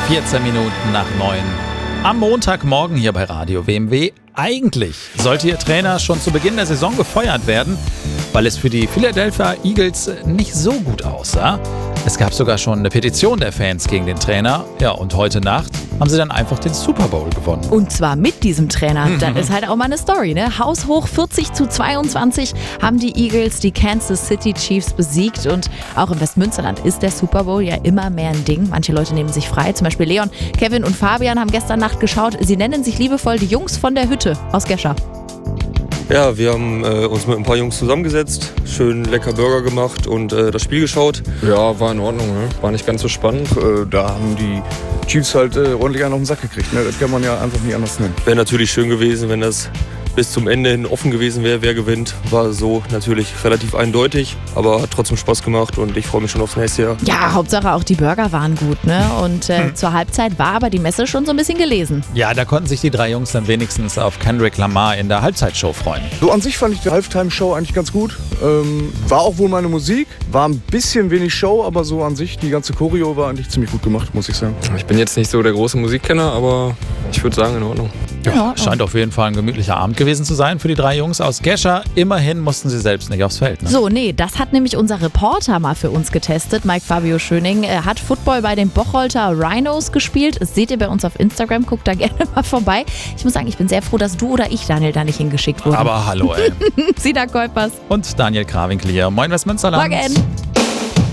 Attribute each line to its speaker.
Speaker 1: 14 Minuten nach 9. Am Montagmorgen hier bei Radio WMW. Eigentlich sollte Ihr Trainer schon zu Beginn der Saison gefeuert werden, weil es für die Philadelphia Eagles nicht so gut aussah. Es gab sogar schon eine Petition der Fans gegen den Trainer. Ja, und heute Nacht haben sie dann einfach den Super Bowl gewonnen.
Speaker 2: Und zwar mit diesem Trainer. Das ist halt auch mal eine Story, ne? Haushoch 40-22 haben die Eagles die Kansas City Chiefs besiegt. Und auch im Westmünsterland ist der Super Bowl ja immer mehr ein Ding. Manche Leute nehmen sich frei. Zum Beispiel Leon, Kevin und Fabian haben gestern Nacht geschaut. Sie nennen sich liebevoll die Jungs von der Hütte aus Gescher.
Speaker 3: Ja, wir haben uns mit ein paar Jungs zusammengesetzt, schön lecker Burger gemacht und das Spiel geschaut.
Speaker 4: Ja, war in Ordnung, ne? War nicht ganz so spannend.
Speaker 5: Da haben die Chiefs halt ordentlich einen auf den Sack gekriegt. Ne? Das kann man ja einfach nicht anders nennen.
Speaker 3: Wäre natürlich schön gewesen, wenn das bis zum Ende hin offen gewesen wäre, wer gewinnt. War so natürlich relativ eindeutig, aber hat trotzdem Spaß gemacht und ich freue mich schon aufs nächste Jahr.
Speaker 2: Ja, Hauptsache auch die Burger waren gut, ne? Und zur Halbzeit war aber die Messe schon so ein bisschen gelesen.
Speaker 1: Ja, da konnten sich die drei Jungs dann wenigstens auf Kendrick Lamar in der Halbzeitshow freuen.
Speaker 5: So an sich fand ich die Halftime-Show eigentlich ganz gut. War auch wohl meine Musik. War ein bisschen wenig Show, aber so an sich, die ganze Choreo war eigentlich ziemlich gut gemacht, muss ich sagen.
Speaker 4: Ich bin jetzt nicht so der große Musikkenner, aber ich würde sagen, in Ordnung.
Speaker 1: Ja, scheint auf jeden Fall ein gemütlicher Abend gewesen zu sein für die drei Jungs aus Gescher. Immerhin mussten sie selbst nicht aufs Feld. Ne?
Speaker 2: So, nee, das hat nämlich unser Reporter mal für uns getestet. Mike Fabio Schöning hat Football bei den Bocholter Rhinos gespielt. Das seht ihr bei uns auf Instagram. Guckt da gerne mal vorbei. Ich muss sagen, ich bin sehr froh, dass du oder ich, Daniel, da nicht hingeschickt wurden.
Speaker 1: Aber hallo, ey.
Speaker 2: Sina Kuipers
Speaker 1: Und Daniel Krawinkel hier. Moin Westmünsterland.
Speaker 2: Morgen.